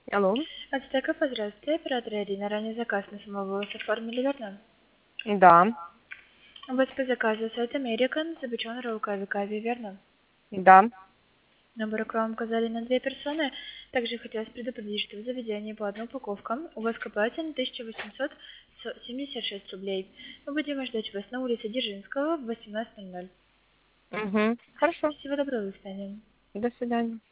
Алло. Ацтека, здравствуйте. Оператор Ирина. Ранее заказ на самовывоз оформили, верно? Да, У вас по заказу сайт American, запечен роллкави кави, верно? да. Набор вам указали на 2 персоны. Также хотелось предупредить, что в заведении по одной упаковке у вас к оплате на 1876 рублей. Мы будем ждать вас на улице Дзержинского в 18:00. Угу. Хорошо. Всего доброго, до свидания. До свидания.